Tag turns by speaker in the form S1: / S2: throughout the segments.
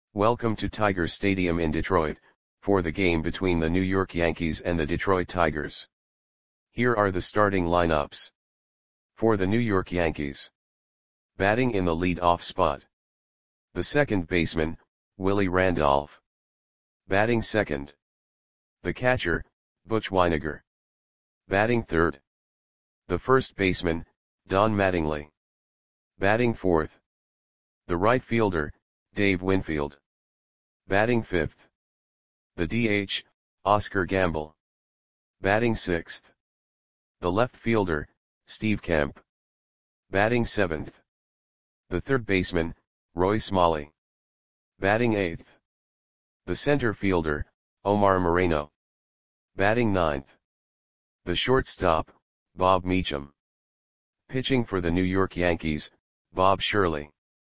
S1: Welcome to Tiger Stadium in Detroit, for the game between the New York Yankees and the Detroit Tigers. Here are the starting lineups. For the New York Yankees. Batting in the lead-off spot. The second baseman, Willie Randolph. Batting second. The catcher, Butch Wynegar. Batting third. The first baseman, Don Mattingly. Batting fourth. The right fielder, Dave Winfield. Batting fifth. The DH, Oscar Gamble. Batting sixth. The left fielder, Steve Kemp. Batting seventh. The third baseman, Roy Smalley. Batting eighth. The center fielder, Omar Moreno. Batting ninth. The shortstop, Bob Meacham. Pitching for the New York Yankees, Bob Shirley.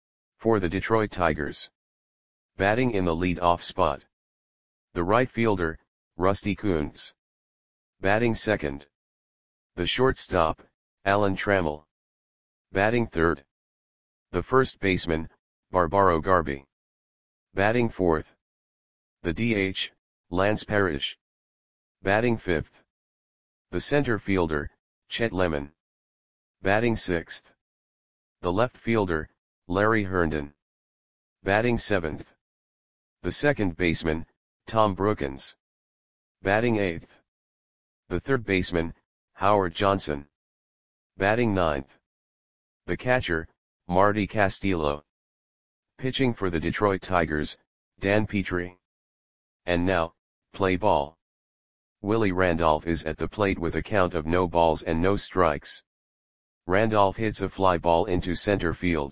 S1: For the Detroit Tigers. Batting in the lead-off spot. The right fielder, Rusty Kuntz. Batting second. The shortstop, Alan Trammell. Batting third. The first baseman, Barbaro Garby. Batting fourth. The DH, Lance Parrish. Batting fifth. The center fielder, Chet Lemon. Batting sixth. The left fielder, Larry Herndon. Batting seventh. The second baseman, Tom Brookins. Batting eighth. The third baseman, Howard Johnson. Batting ninth. The catcher, Marty Castillo. Pitching for the Detroit Tigers, Dan Petrie. And now, play ball. Willie Randolph is at the plate with a count of no balls and no strikes. Randolph hits a fly ball into center field.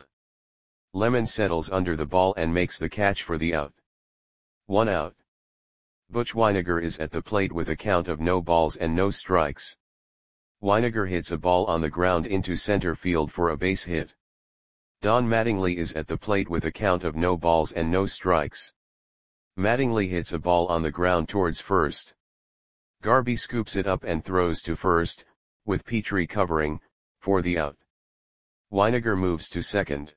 S1: Lemon settles under the ball and makes the catch for the out. 1 out. Butch Wynegar is at the plate with a count of no balls and no strikes. Wynegar hits a ball on the ground into center field for a base hit. Don Mattingly is at the plate with a count of no balls and no strikes. Mattingly hits a ball on the ground towards first. Garby scoops it up and throws to first, with Petrie covering, for the out. Wynegar moves to second.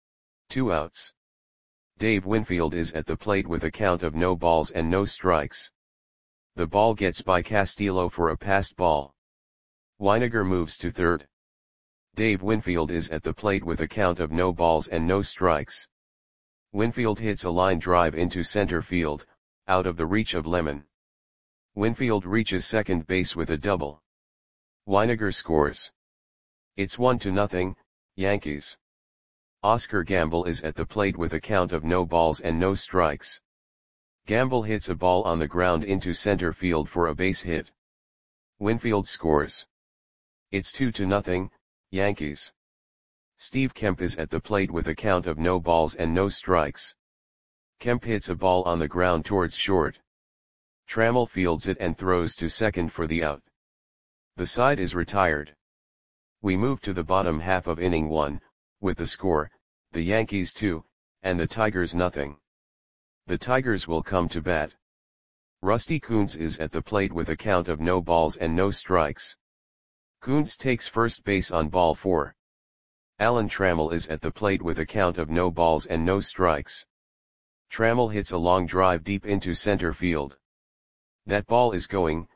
S1: 2 outs. Dave Winfield is at the plate with a count of no balls and no strikes. The ball gets by Castillo for a passed ball. Wynegar moves to third. Dave Winfield is at the plate with a count of no balls and no strikes. Winfield hits a line drive into center field, out of the reach of Lemon. Winfield reaches second base with a double. Wynegar scores. It's 1-0, Yankees. Oscar Gamble is at the plate with a count of no balls and no strikes. Gamble hits a ball on the ground into center field for a base hit. Winfield scores. It's 2-0, Yankees. Steve Kemp is at the plate with a count of no balls and no strikes. Kemp hits a ball on the ground towards short. Trammell fields it and throws to second for the out. The side is retired. We move to the bottom half of inning 1, with the score, the Yankees 2, and the Tigers 0. The Tigers will come to bat. Rusty Kuntz is at the plate with a count of no balls and no strikes. Kuntz takes first base on ball 4. Alan Trammell is at the plate with a count of no balls and no strikes. Trammell hits a long drive deep into center field. That ball is gone.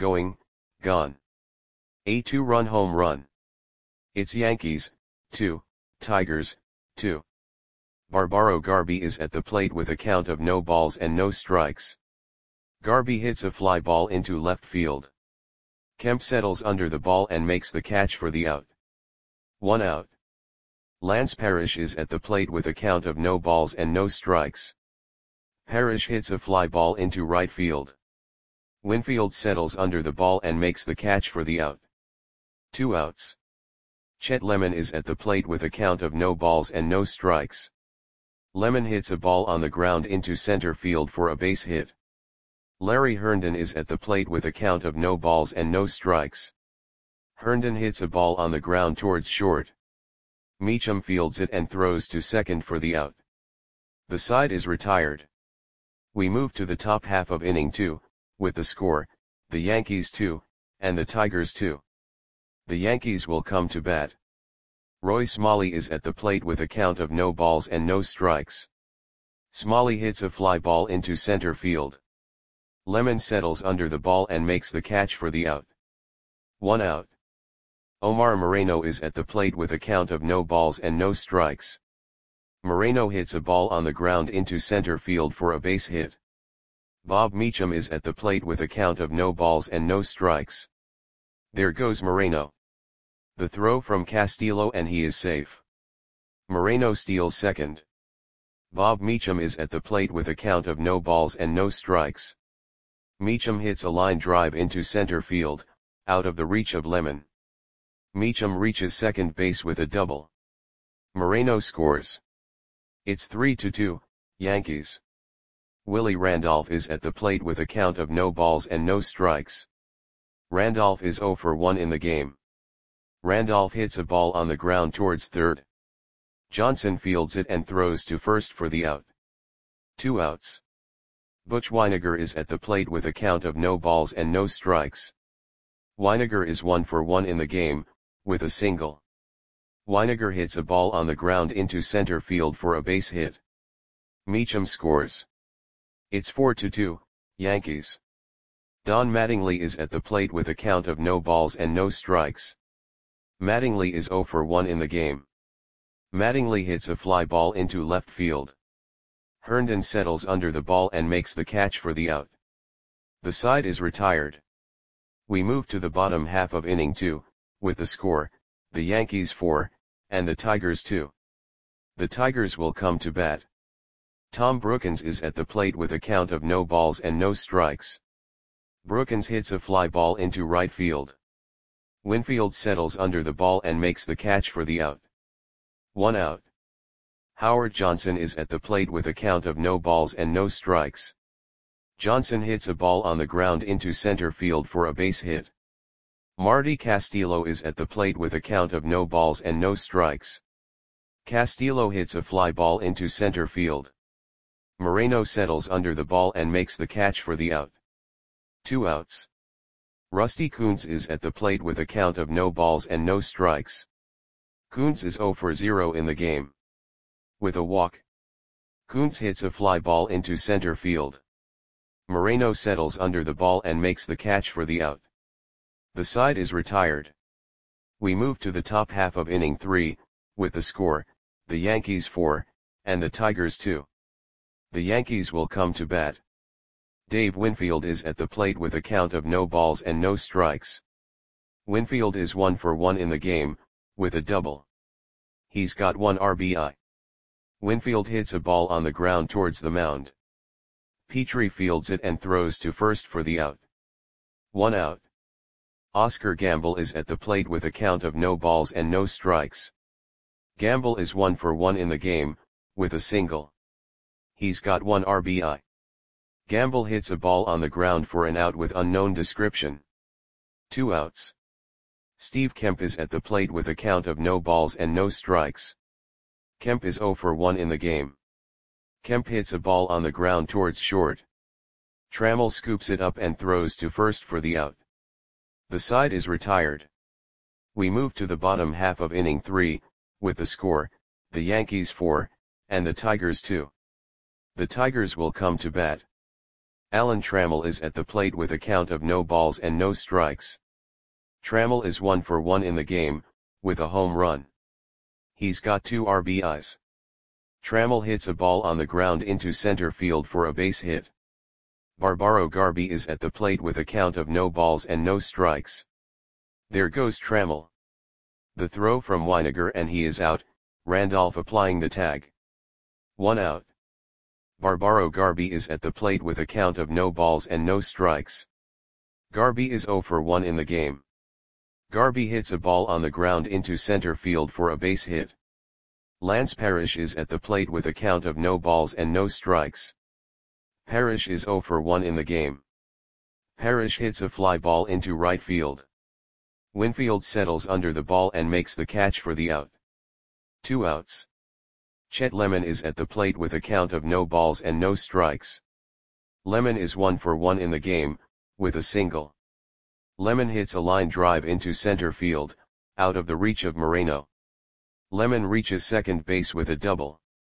S1: A 2-run home run. It's Yankees, 2, Tigers, 2. Barbaro Garby is at the plate with a count of no balls and no strikes. Garby hits a fly ball into left field. Kemp settles under the ball and makes the catch for the out. 1 out. Lance Parrish is at the plate with a count of no balls and no strikes. Parrish hits a fly ball into right field. Winfield settles under the ball and makes the catch for the out. 2 outs. Chet Lemon is at the plate with a count of no balls and no strikes. Lemon hits a ball on the ground into center field for a base hit. Larry Herndon is at the plate with a count of no balls and no strikes. Herndon hits a ball on the ground towards short. Meacham fields it and throws to second for the out. The side is retired. We move to the top half of inning 2, with the score, the Yankees 2, and the Tigers 2. The Yankees will come to bat. Roy Smalley is at the plate with a count of no balls and no strikes. Smalley hits a fly ball into center field. Lemon settles under the ball and makes the catch for the out. 1 out. Omar Moreno is at the plate with a count of no balls and no strikes. Moreno hits a ball on the ground into center field for a base hit. Bob Meacham is at the plate with a count of no balls and no strikes. There goes Moreno. The throw from Castillo and he is safe. Moreno steals second. Bob Meacham is at the plate with a count of no balls and no strikes. Meacham hits a line drive into center field, out of the reach of Lemon. Meacham reaches second base with a double. Moreno scores. It's 3-2, Yankees. Willie Randolph is at the plate with a count of no balls and no strikes. Randolph is 0 for 1 in the game. Randolph hits a ball on the ground towards third. Johnson fields it and throws to first for the out. 2 outs. Butch Wynegar is at the plate with a count of no balls and no strikes. Wynegar is 1 for 1 in the game, with a single. Wynegar hits a ball on the ground into center field for a base hit. Meacham scores. It's 4-2, Yankees. Don Mattingly is at the plate with a count of no balls and no strikes. Mattingly is 0 for 1 in the game. Mattingly hits a fly ball into left field. Herndon settles under the ball and makes the catch for the out. The side is retired. We move to the bottom half of inning 2, with the score, the Yankees 4, and the Tigers 2. The Tigers will come to bat. Tom Brookins is at the plate with a count of no balls and no strikes. Brookins hits a fly ball into right field. Winfield settles under the ball and makes the catch for the out. 1 out. Howard Johnson is at the plate with a count of no balls and no strikes. Johnson hits a ball on the ground into center field for a base hit. Marty Castillo is at the plate with a count of no balls and no strikes. Castillo hits a fly ball into center field. Moreno settles under the ball and makes the catch for the out. 2 outs. Rusty Kuntz is at the plate with a count of no balls and no strikes. Kuntz is 0 for 0 in the game. With a walk. Kuntz hits a fly ball into center field. Moreno settles under the ball and makes the catch for the out. The side is retired. We move to the top half of inning 3, with the score, the Yankees 4, and the Tigers 2. The Yankees will come to bat. Dave Winfield is at the plate with a count of no balls and no strikes. Winfield is 1 for 1 in the game, with a double. He's got 1 RBI. Winfield hits a ball on the ground towards the mound. Petrie fields it and throws to first for the out. 1 out. Oscar Gamble is at the plate with a count of no balls and no strikes. Gamble is 1 for 1 in the game, with a single. He's got 1 RBI. Gamble hits a ball on the ground for an out with unknown description. 2 outs. Steve Kemp is at the plate with a count of no balls and no strikes. Kemp is 0 for 1 in the game. Kemp hits a ball on the ground towards short. Trammell scoops it up and throws to first for the out. The side is retired. We move to the bottom half of inning 3, with the score, the Yankees 4, and the Tigers 2. The Tigers will come to bat. Alan Trammell is at the plate with a count of no balls and no strikes. Trammell is 1 for 1 in the game, with a home run. He's got 2 RBIs. Trammell hits a ball on the ground into center field for a base hit. Barbaro Garby is at the plate with a count of no balls and no strikes. There goes Trammell. The throw from Wynegar and he is out, Randolph applying the tag. 1 out. Barbaro Garby is at the plate with a count of no balls and no strikes. Garby is 0 for 1 in the game. Garby hits a ball on the ground into center field for a base hit. Lance Parrish is at the plate with a count of no balls and no strikes. Parrish is 0 for 1 in the game. Parrish hits a fly ball into right field. Winfield settles under the ball and makes the catch for the out. 2 outs. Chet Lemon is at the plate with a count of no balls and no strikes. Lemon is 1 for 1 in the game, with a single. Lemon hits a line drive into center field, out of the reach of Moreno. Lemon reaches second base with a double.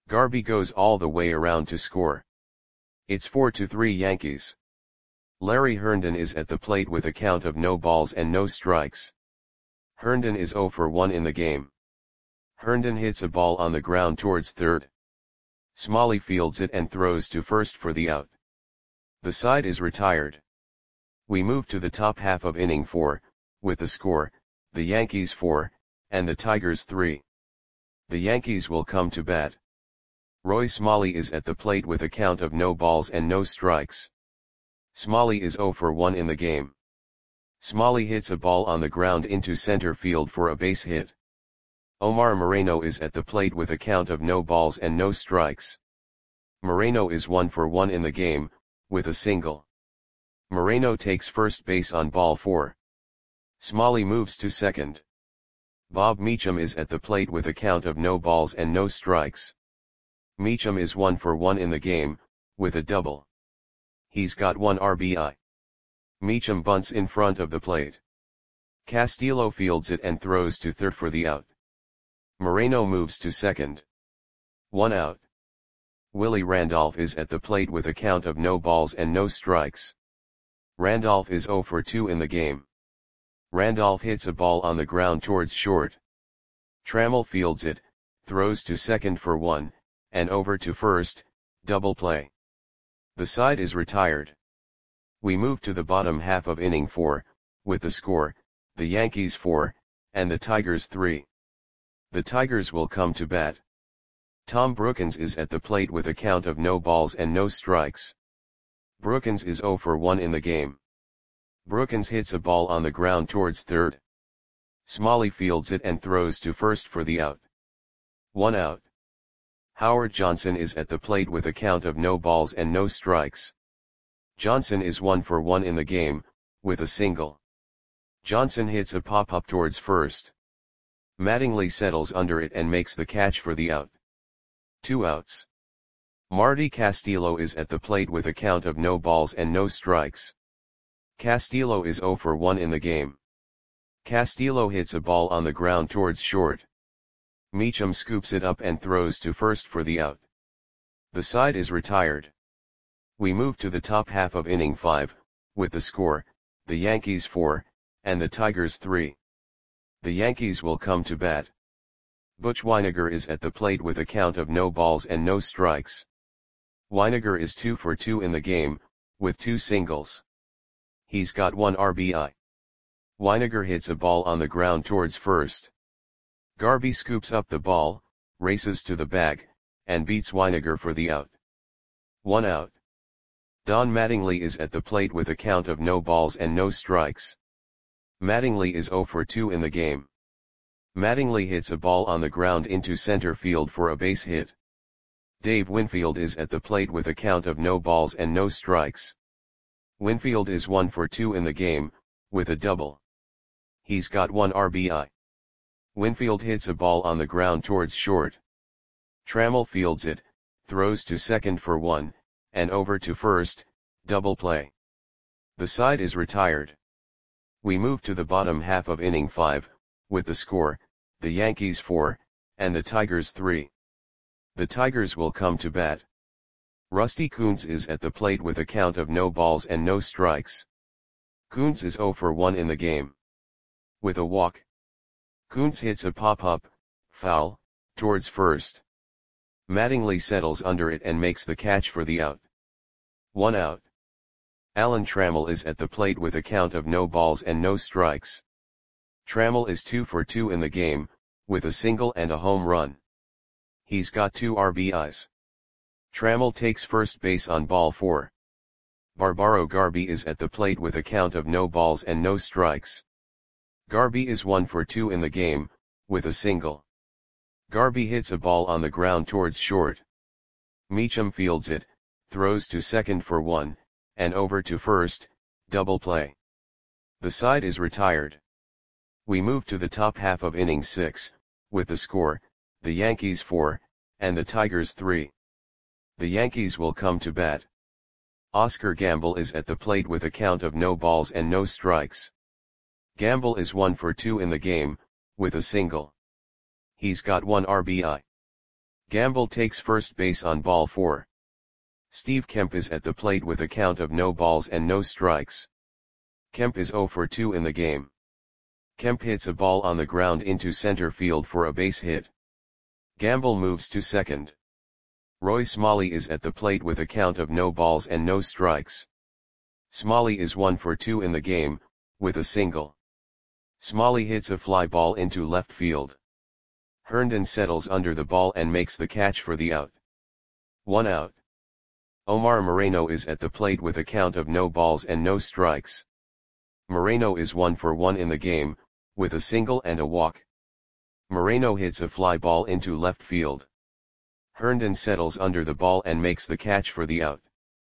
S1: Garby goes all the way around to score. It's 4-3 Yankees. Larry Herndon is at the plate with a count of no balls and no strikes. Herndon is 0 for 1 in the game. Herndon hits a ball on the ground towards third. Smalley fields it and throws to first for the out. The side is retired. We move to the top half of inning 4, with the score, the Yankees 4, and the Tigers 3. The Yankees will come to bat. Roy Smalley is at the plate with a count of no balls and no strikes. Smalley is 0 for 1 in the game. Smalley hits a ball on the ground into center field for a base hit. Omar Moreno is at the plate with a count of no balls and no strikes. Moreno is 1 for 1 in the game, with a single. Moreno takes first base on ball 4. Smalley moves to second. Bob Meacham is at the plate with a count of no balls and no strikes. Meacham is 1 for 1 in the game, with a double. He's got 1 RBI. Meacham bunts in front of the plate. Castillo fields it and throws to third for the out. Moreno moves to second. 1 out. Willie Randolph is at the plate with a count of no balls and no strikes. Randolph is 0 for 2 in the game. Randolph hits a ball on the ground towards short. Trammell fields it, throws to second for 1, and over to first, double play. The side is retired. We move to the bottom half of inning 4, with the score, the Yankees 4, and the Tigers 3. The Tigers will come to bat. Tom Brookins is at the plate with a count of no balls and no strikes. Brookins is 0 for 1 in the game. Brookins hits a ball on the ground towards third. Smalley fields it and throws to first for the out. 1 out. Howard Johnson is at the plate with a count of no balls and no strikes. Johnson is 1 for 1 in the game, with a single. Johnson hits a pop-up towards first. Mattingly settles under it and makes the catch for the out. 2 outs. Marty Castillo is at the plate with a count of no balls and no strikes. Castillo is 0 for 1 in the game. Castillo hits a ball on the ground towards short. Meacham scoops it up and throws to first for the out. The side is retired. We move to the top half of inning 5, with the score, the Yankees 4, and the Tigers 3. The Yankees will come to bat. Butch Wynegar is at the plate with a count of no balls and no strikes. Wynegar is 2 for 2 in the game, with 2 singles. He's got 1 RBI. Wynegar hits a ball on the ground towards first. Garby scoops up the ball, races to the bag, and beats Wynegar for the out. 1 out. Don Mattingly is at the plate with a count of no balls and no strikes. Mattingly is 0 for 2 in the game. Mattingly hits a ball on the ground into center field for a base hit. Dave Winfield is at the plate with a count of no balls and no strikes. Winfield is 1 for 2 in the game, with a double. He's got 1 RBI. Winfield hits a ball on the ground towards short. Trammell fields it, throws to second for 1, and over to first, double play. The side is retired. We move to the bottom half of inning 5, with the score, the Yankees 4, and the Tigers 3. The Tigers will come to bat. Rusty Kuntz is at the plate with a count of no balls and no strikes. Kuntz is 0 for 1 in the game. With a walk. Kuntz hits a pop-up, foul, towards first. Mattingly settles under it and makes the catch for the out. 1 out. Alan Trammell is at the plate with a count of no balls and no strikes. Trammell is 2 for 2 in the game, with a single and a home run. He's got 2 RBIs. Trammell takes first base on ball 4. Barbaro Garby is at the plate with a count of no balls and no strikes. Garby is 1 for 2 in the game, with a single. Garby hits a ball on the ground towards short. Meacham fields it, throws to second for 1, and over to first, double play. The side is retired. We move to the top half of inning 6, with the score, the Yankees 4, and the Tigers 3. The Yankees will come to bat. Oscar Gamble is at the plate with a count of no balls and no strikes. Gamble is 1 for 2 in the game, with a single. He's got 1 RBI. Gamble takes first base on ball 4. Steve Kemp is at the plate with a count of no balls and no strikes. Kemp is 0 for 2 in the game. Kemp hits a ball on the ground into center field for a base hit. Gamble moves to second. Roy Smalley is at the plate with a count of no balls and no strikes. Smalley is 1 for 2 in the game, with a single. Smalley hits a fly ball into left field. Herndon settles under the ball and makes the catch for the out. 1 out. Omar Moreno is at the plate with a count of no balls and no strikes. Moreno is 1 for 1 in the game, with a single and a walk. Moreno hits a fly ball into left field. Herndon settles under the ball and makes the catch for the out.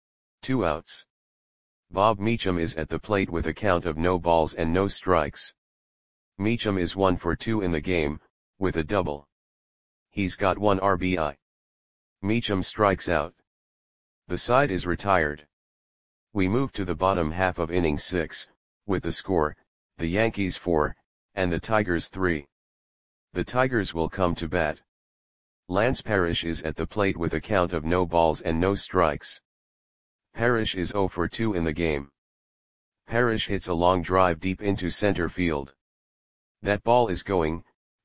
S1: 2 outs. Bob Meacham is at the plate with a count of no balls and no strikes. Meacham is 1 for 2 in the game, with a double. He's got 1 RBI. Meacham strikes out. The side is retired. We move to the bottom half of inning 6, with the score, the Yankees 4, and the Tigers 3. The Tigers will come to bat. Lance Parrish is at the plate with a count of no balls and no strikes. Parrish is 0 for 2 in the game. Parrish hits a long drive deep into center field. That ball is going,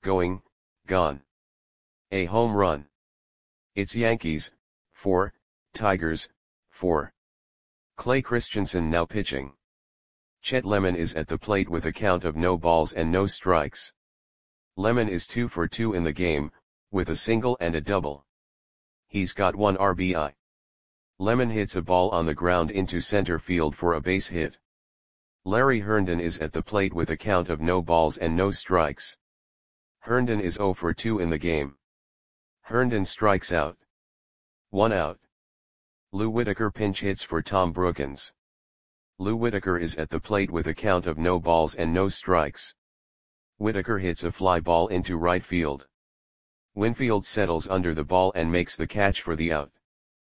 S1: gone. A home run. It's Yankees, 4, Tigers, 4. Clay Christensen now pitching. Chet Lemon is at the plate with a count of no balls and no strikes. Lemon is 2 for 2 in the game, with a single and a double. He's got 1 RBI. Lemon hits a ball on the ground into center field for a base hit. Larry Herndon is at the plate with a count of no balls and no strikes. Herndon is 0 for 2 in the game. Herndon strikes out. 1 out. Lou Whitaker pinch hits for Tom Brookens. Lou Whitaker is at the plate with a count of no balls and no strikes. Whitaker hits a fly ball into right field. Winfield settles under the ball and makes the catch for the out.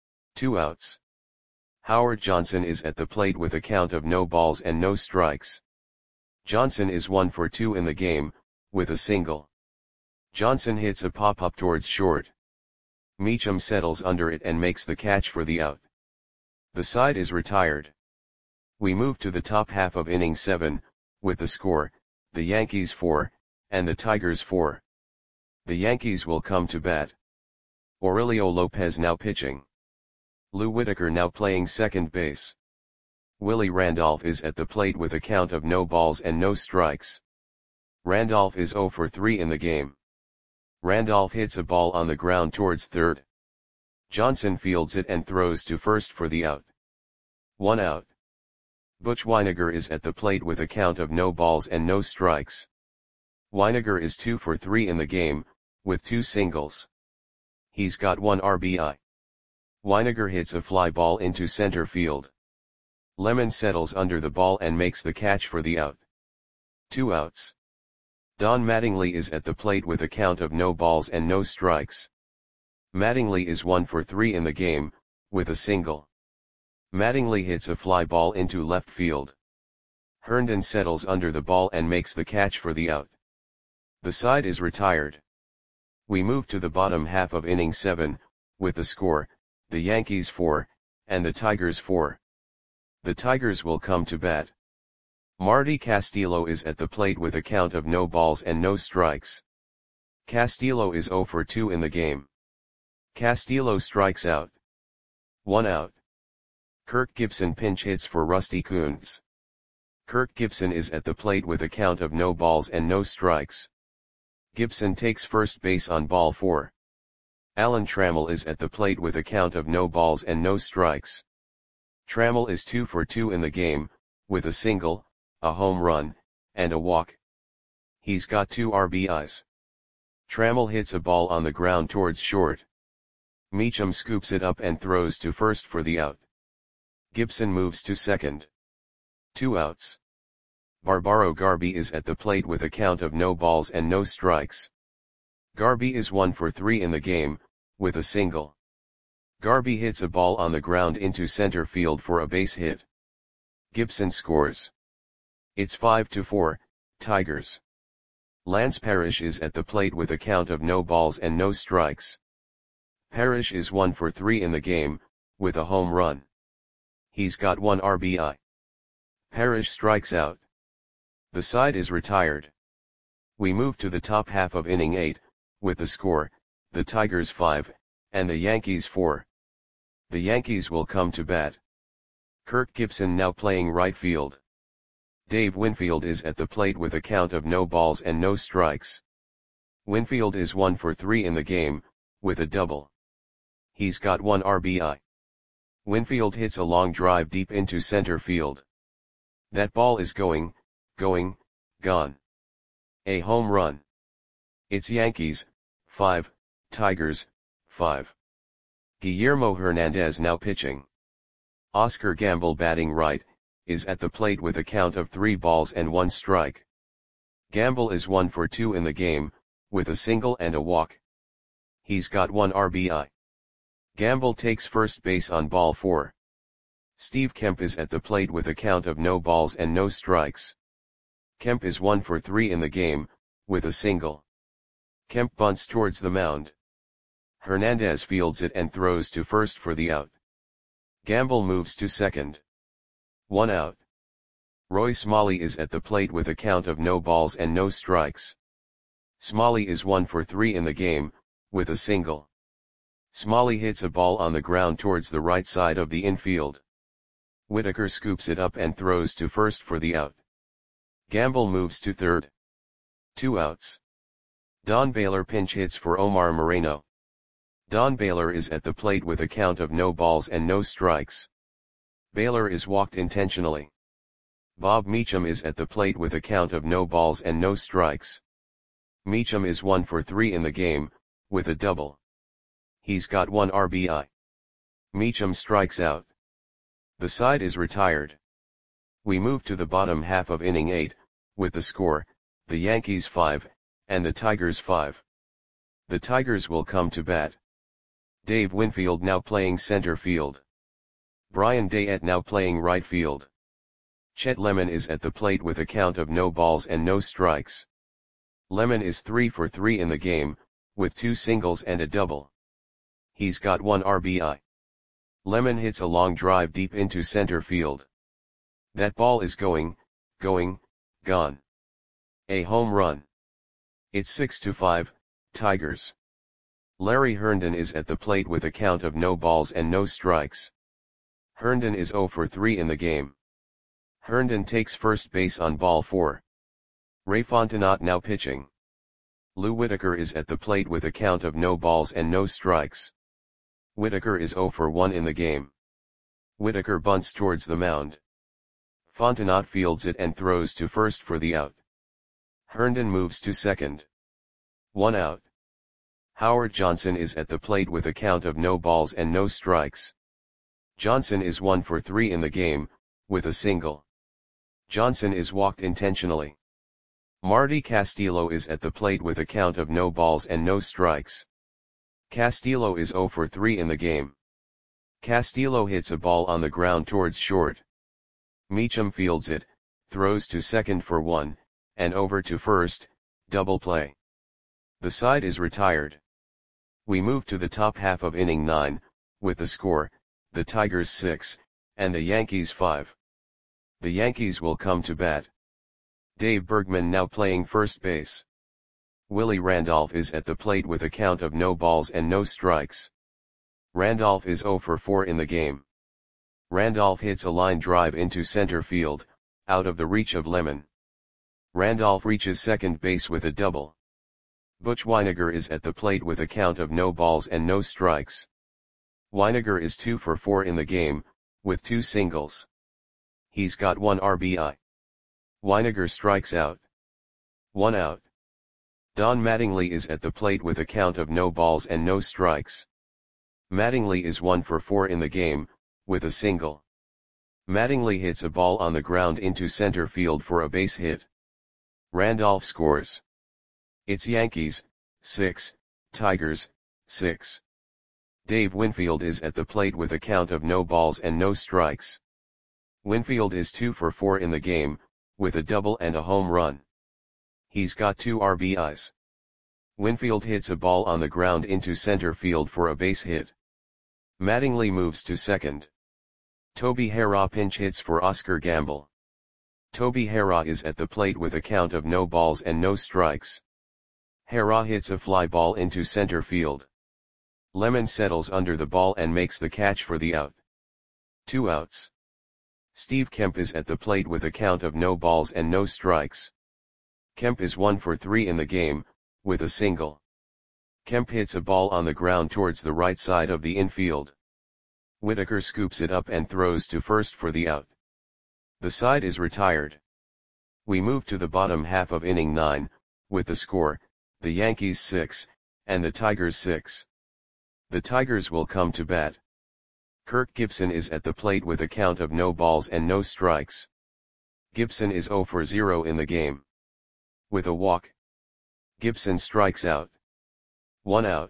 S1: 2 outs. Howard Johnson is at the plate with a count of no balls and no strikes. Johnson is 1 for 2 in the game, with a single. Johnson hits a pop-up towards short. Meacham settles under it and makes the catch for the out. The side is retired. We move to the top half of inning 7, with the score, the Yankees 4, and the Tigers 4. The Yankees will come to bat. Aurelio Lopez now pitching. Lou Whitaker now playing second base. Willie Randolph is at the plate with a count of no balls and no strikes. Randolph is 0 for 3 in the game. Randolph hits a ball on the ground towards third. Johnson fields it and throws to first for the out. 1 out. Butch Wynegar is at the plate with a count of no balls and no strikes. Wynegar is 2 for 3 in the game, with 2 singles. He's got 1 RBI. Wynegar hits a fly ball into center field. Lemon settles under the ball and makes the catch for the out. 2 outs. Don Mattingly is at the plate with a count of no balls and no strikes. Mattingly is 1 for 3 in the game, with a single. Mattingly hits a fly ball into left field. Herndon settles under the ball and makes the catch for the out. The side is retired. We move to the bottom half of inning 7, with the score, the Yankees 4, and the Tigers 4. The Tigers will come to bat. Marty Castillo is at the plate with a count of no balls and no strikes. Castillo is 0 for 2 in the game. Castillo strikes out. 1 out. Kirk Gibson pinch hits for Rusty Kuntz. Kirk Gibson is at the plate with a count of no balls and no strikes. Gibson takes first base on ball 4. Alan Trammell is at the plate with a count of no balls and no strikes. Trammell is 2 for 2 in the game, with a single, a home run, and a walk. He's got 2 RBIs. Trammell hits a ball on the ground towards short. Meacham scoops it up and throws to first for the out. Gibson moves to second. 2 outs. Barbaro Garby is at the plate with a count of no balls and no strikes. Garby is 1 for 3 in the game, with a single. Garby hits a ball on the ground into center field for a base hit. Gibson scores. It's 5-4, Tigers. Lance Parrish is at the plate with a count of no balls and no strikes. Parrish is 1 for 3 in the game, with a home run. He's got 1 RBI. Parrish strikes out. The side is retired. We move to the top half of inning 8, with the score, the Tigers 5, and the Yankees 4. The Yankees will come to bat. Kirk Gibson now playing right field. Dave Winfield is at the plate with a count of no balls and no strikes. Winfield is 1 for 3 in the game, with a double. He's got 1 RBI. Winfield hits a long drive deep into center field. That ball is going, gone. A home run. It's Yankees, 5, Tigers, 5. Guillermo Hernandez now pitching. Oscar Gamble batting right, is at the plate with a count of 3 balls and 1 strike. Gamble is 1 for 2 in the game, with a single and a walk. He's got 1 RBI. Gamble takes first base on ball 4. Steve Kemp is at the plate with a count of no balls and no strikes. Kemp is 1 for 3 in the game, with a single. Kemp bunts towards the mound. Hernandez fields it and throws to first for the out. Gamble moves to second. 1 out. Roy Smalley is at the plate with a count of no balls and no strikes. Smalley is 1 for 3 in the game, with a single. Smalley hits a ball on the ground towards the right side of the infield. Whitaker scoops it up and throws to first for the out. Gamble moves to third. 2 outs. Don Baylor pinch hits for Omar Moreno. Don Baylor is at the plate with a count of no balls and no strikes. Baylor is walked intentionally. Bob Meacham is at the plate with a count of no balls and no strikes. Meacham is 1 for 3 in the game, with a double. He's got 1 RBI. Meacham strikes out. The side is retired. We move to the bottom half of inning 8, with the score, the Yankees 5, and the Tigers 5. The Tigers will come to bat. Dave Winfield now playing center field. Brian Dayette now playing right field. Chet Lemon is at the plate with a count of no balls and no strikes. Lemon is 3 for 3 in the game, with 2 singles and a double. He's got 1 RBI. Lemon hits a long drive deep into center field. That ball is going, gone. A home run. It's 6-5, Tigers. Larry Herndon is at the plate with a count of no balls and no strikes. Herndon is 0 for 3 in the game. Herndon takes first base on ball 4. Ray Fontenot now pitching. Lou Whitaker is at the plate with a count of no balls and no strikes. Whitaker is 0 for 1 in the game. Whitaker bunts towards the mound. Fontenot fields it and throws to first for the out. Herndon moves to second. 1 out. Howard Johnson is at the plate with a count of no balls and no strikes. Johnson is 1 for 3 in the game, with a single. Johnson is walked intentionally. Marty Castillo is at the plate with a count of no balls and no strikes. Castillo is 0 for 3 in the game. Castillo hits a ball on the ground towards short. Meacham fields it, throws to second for 1, and over to first, double play. The side is retired. We move to the top half of inning 9, with the score, the Tigers 6, and the Yankees 5. The Yankees will come to bat. Dave Bergman now playing first base. Willie Randolph is at the plate with a count of no balls and no strikes. Randolph is 0 for 4 in the game. Randolph hits a line drive into center field, out of the reach of Lemon. Randolph reaches second base with a double. Butch Weiniger is at the plate with a count of no balls and no strikes. Weiniger is 2 for 4 in the game, with 2 singles. He's got 1 RBI. Weiniger strikes out. 1 out. Don Mattingly is at the plate with a count of no balls and no strikes. Mattingly is 1 for 4 in the game, with a single. Mattingly hits a ball on the ground into center field for a base hit. Randolph scores. It's Yankees, 6, Tigers, 6. Dave Winfield is at the plate with a count of no balls and no strikes. Winfield is 2 for 4 in the game, with a double and a home run. He's got 2 RBIs. Winfield hits a ball on the ground into center field for a base hit. Mattingly moves to second. Toby Harrah pinch hits for Oscar Gamble. Toby Harrah is at the plate with a count of no balls and no strikes. Harrah hits a fly ball into center field. Lemon settles under the ball and makes the catch for the out. 2 outs. Steve Kemp is at the plate with a count of no balls and no strikes. Kemp is 1 for 3 in the game, with a single. Kemp hits a ball on the ground towards the right side of the infield. Whitaker scoops it up and throws to first for the out. The side is retired. We move to the bottom half of inning 9, with the score, the Yankees 6, and the Tigers 6. The Tigers will come to bat. Kirk Gibson is at the plate with a count of no balls and no strikes. Gibson is 0 for 0 in the game. With a walk, Gibson strikes out. 1 out.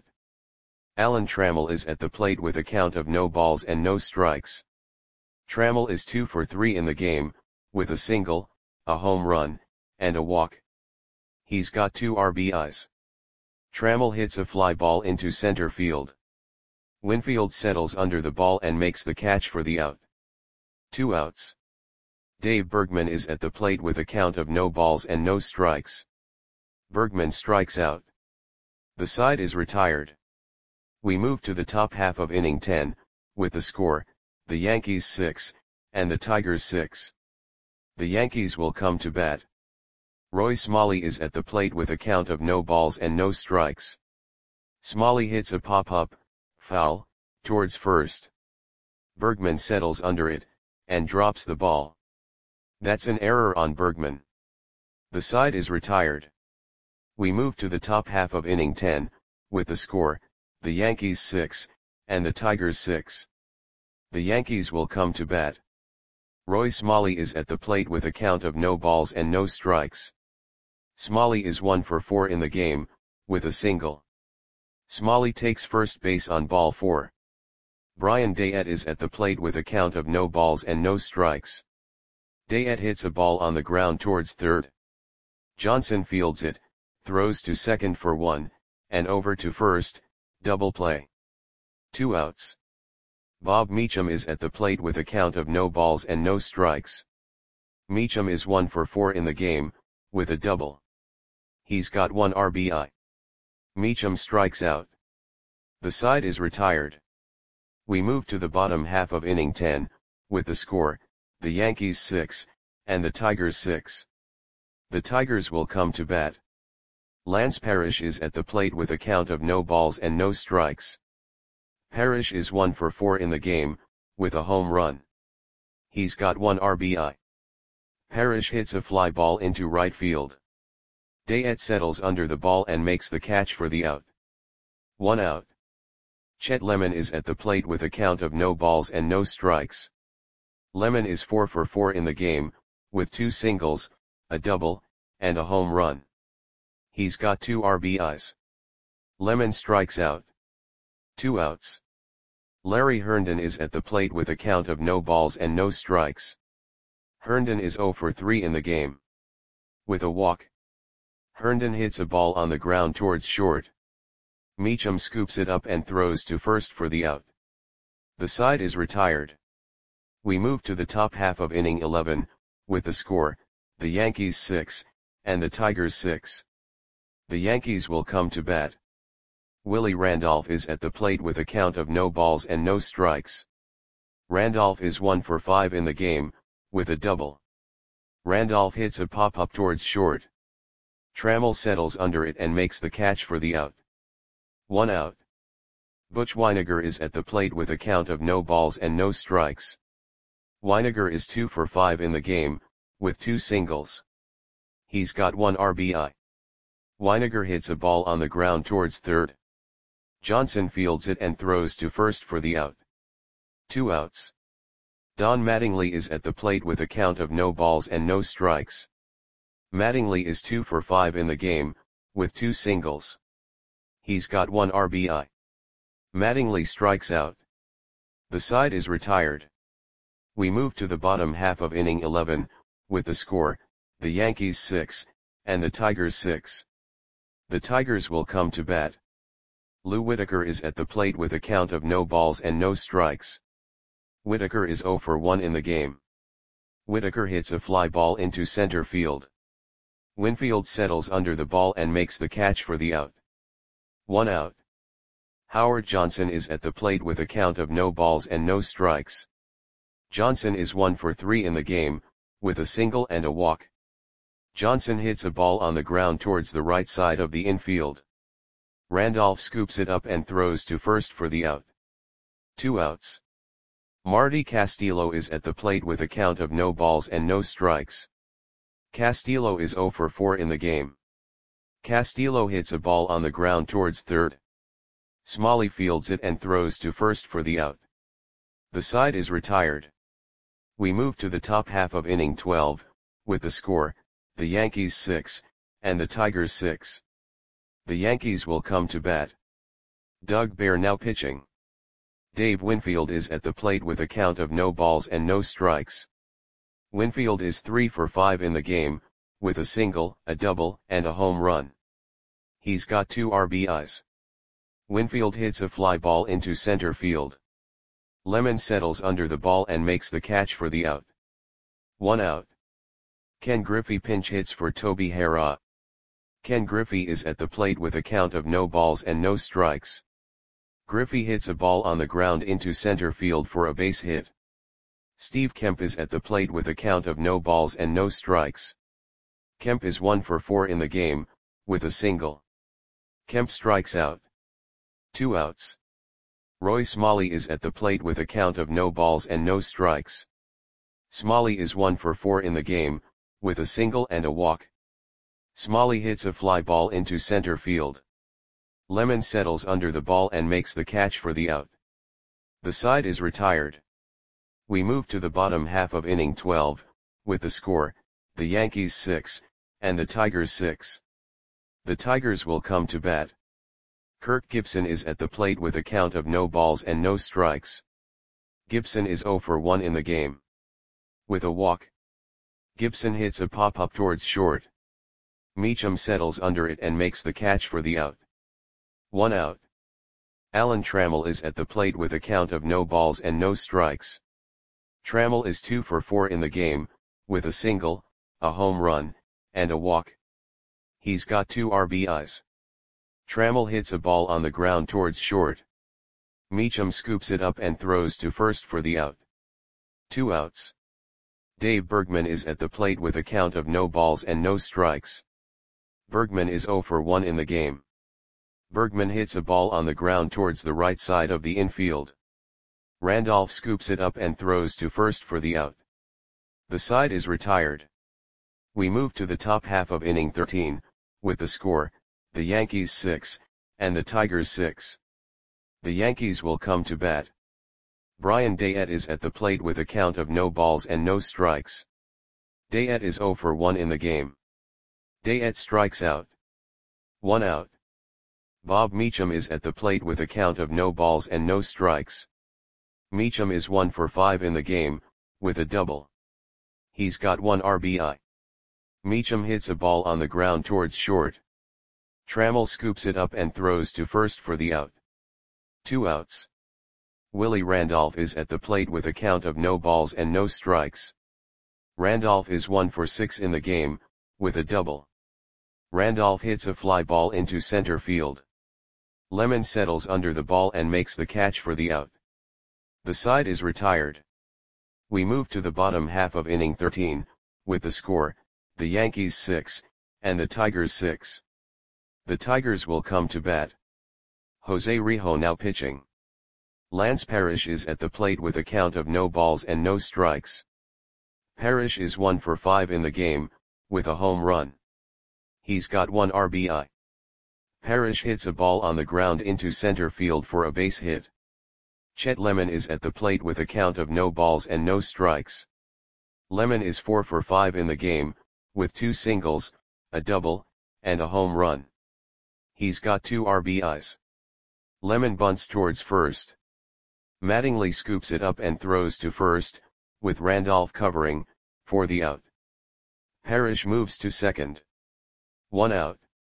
S1: Alan Trammell is at the plate with a count of no balls and no strikes. Trammell is 2 for 3 in the game, with a single, a home run, and a walk. He's got 2 RBIs. Trammell hits a fly ball into center field. Winfield settles under the ball and makes the catch for the out. 2 outs. Dave Bergman is at the plate with a count of no balls and no strikes. Bergman strikes out. The side is retired. We move to the top half of inning 10, with the score, the Yankees 6, and the Tigers 6. The Yankees will come to bat. Roy Smalley is at the plate with a count of no balls and no strikes. Smalley hits a pop-up, foul, towards first. Bergman settles under it, and drops the ball. That's an error on Bergman. The side is retired. We move to the top half of inning 10, with the score, the Yankees 6, and the Tigers 6. The Yankees will come to bat. Roy Smalley is at the plate with a count of no balls and no strikes. Smalley is 1 for 4 in the game, with a single. Smalley takes first base on ball 4. Brian Dayette is at the plate with a count of no balls and no strikes. Dayette hits a ball on the ground towards third. Johnson fields it, throws to second for 1, and over to first, double play. 2 outs. Bob Meacham is at the plate with a count of no balls and no strikes. Meacham is 1 for 4 in the game, with a double. He's got 1 RBI. Meacham strikes out. The side is retired. We move to the bottom half of inning 10, with the score, the Yankees 6, and the Tigers 6. The Tigers will come to bat. Lance Parrish is at the plate with a count of no balls and no strikes. Parrish is 1 for 4 in the game, with a home run. He's got 1 RBI. Parrish hits a fly ball into right field. Dayette settles under the ball and makes the catch for the out. 1 out. Chet Lemon is at the plate with a count of no balls and no strikes. Lemon is 4 for 4 in the game, with 2 singles, a double, and a home run. He's got 2 RBIs. Lemon strikes out. 2 outs. Larry Herndon is at the plate with a count of no balls and no strikes. Herndon is 0 for 3 in the game. With a walk, Herndon hits a ball on the ground towards short. Meacham scoops it up and throws to first for the out. The side is retired. We move to the top half of inning 11, with the score, the Yankees 6, and the Tigers 6. The Yankees will come to bat. Willie Randolph is at the plate with a count of no balls and no strikes. Randolph is 1 for 5 in the game, with a double. Randolph hits a pop-up towards short. Trammell settles under it and makes the catch for the out. 1 out. Butch Wynegar is at the plate with a count of no balls and no strikes. Wynegar is 2 for 5 in the game, with 2 singles. He's got 1 RBI. Wynegar hits a ball on the ground towards third. Johnson fields it and throws to first for the out. 2 outs. Don Mattingly is at the plate with a count of no balls and no strikes. Mattingly is 2 for 5 in the game, with 2 singles. He's got 1 RBI. Mattingly strikes out. The side is retired. We move to the bottom half of inning 11, with the score, the Yankees 6, and the Tigers 6. The Tigers will come to bat. Lou Whitaker is at the plate with a count of no balls and no strikes. Whitaker is 0 for 1 in the game. Whitaker hits a fly ball into center field. Winfield settles under the ball and makes the catch for the out. 1 out. Howard Johnson is at the plate with a count of no balls and no strikes. Johnson is 1 for 3 in the game, with a single and a walk. Johnson hits a ball on the ground towards the right side of the infield. Randolph scoops it up and throws to first for the out. 2 outs. Marty Castillo is at the plate with a count of no balls and no strikes. Castillo is 0 for 4 in the game. Castillo hits a ball on the ground towards third. Smalley fields it and throws to first for the out. The side is retired. We move to the top half of inning 12, with the score, the Yankees 6, and the Tigers 6. The Yankees will come to bat. Doug Bear now pitching. Dave Winfield is at the plate with a count of no balls and no strikes. Winfield is 3 for 5 in the game, with a single, a double, and a home run. He's got 2 RBIs. Winfield hits a fly ball into center field. Lemon settles under the ball and makes the catch for the out. 1 out. Ken Griffey pinch hits for Toby Harrah. Ken Griffey is at the plate with a count of no balls and no strikes. Griffey hits a ball on the ground into center field for a base hit. Steve Kemp is at the plate with a count of no balls and no strikes. Kemp is 1 for 4 in the game, with a single. Kemp strikes out. 2 outs. Roy Smalley is at the plate with a count of no balls and no strikes. Smalley is 1 for 4 in the game, with a single and a walk. Smalley hits a fly ball into center field. Lemon settles under the ball and makes the catch for the out. The side is retired. We move to the bottom half of inning 12, with the score, the Yankees 6, and the Tigers 6. The Tigers will come to bat. Kirk Gibson is at the plate with a count of no balls and no strikes. Gibson is 0 for 1 in the game. With a walk. Gibson hits a pop-up towards short. Meacham settles under it and makes the catch for the out. 1 out. Alan Trammell is at the plate with a count of no balls and no strikes. Trammell is 2 for 4 in the game, with a single, a home run, and a walk. He's got 2 RBIs. Trammell hits a ball on the ground towards short. Meacham scoops it up and throws to first for the out. 2 outs. Dave Bergman is at the plate with a count of no balls and no strikes. Bergman is 0 for 1 in the game. Bergman hits a ball on the ground towards the right side of the infield. Randolph scoops it up and throws to first for the out. The side is retired. We move to the top half of inning 13, with the score, the Yankees 6, and the Tigers 6. The Yankees will come to bat. Brian Dayette is at the plate with a count of no balls and no strikes. Dayette is 0 for 1 in the game. Dayette strikes out. 1 out. Bob Meacham is at the plate with a count of no balls and no strikes. Meacham is 1 for 5 in the game, with a double. He's got 1 RBI. Meacham hits a ball on the ground towards short. Trammell scoops it up and throws to first for the out. 2 outs. Willie Randolph is at the plate with a count of no balls and no strikes. Randolph is 1 for 6 in the game, with a double. Randolph hits a fly ball into center field. Lemon settles under the ball and makes the catch for the out. The side is retired. We move to the bottom half of inning 13, with the score, the Yankees 6, and the Tigers 6. The Tigers will come to bat. Jose Rijo now pitching. Lance Parrish is at the plate with a count of no balls and no strikes. Parrish is 1 for 5 in the game, with a home run. He's got 1 RBI. Parrish hits a ball on the ground into center field for a base hit. Chet Lemon is at the plate with a count of no balls and no strikes. Lemon is 4 for 5 in the game, with 2 singles, a double, and a home run. He's got 2 RBIs. Lemon bunts towards first. Mattingly scoops it up and throws to first, with Randolph covering, for the out. Parrish moves to second. 1 out.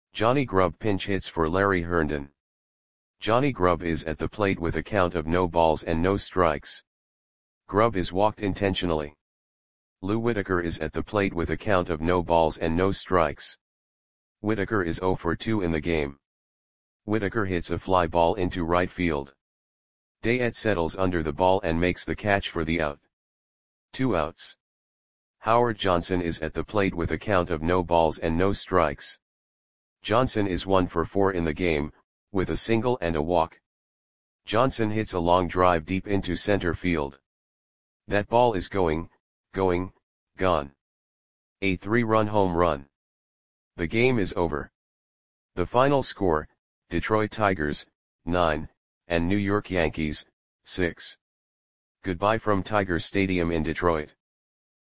S1: Johnny Grubb pinch hits for Larry Herndon. Johnny Grubb is at the plate with a count of no balls and no strikes. Grubb is walked intentionally. Lou Whitaker is at the plate with a count of no balls and no strikes. Whitaker is 0 for 2 in the game. Whitaker hits a fly ball into right field. Dayette settles under the ball and makes the catch for the out. 2 outs. Howard Johnson is at the plate with a count of no balls and no strikes. Johnson is 1 for 4 in the game, with a single and a walk. Johnson hits a long drive deep into center field. That ball is going, gone. A 3-run home run. The game is over. The final score, Detroit Tigers, 9, and New York Yankees, 6. Goodbye from Tiger Stadium in Detroit.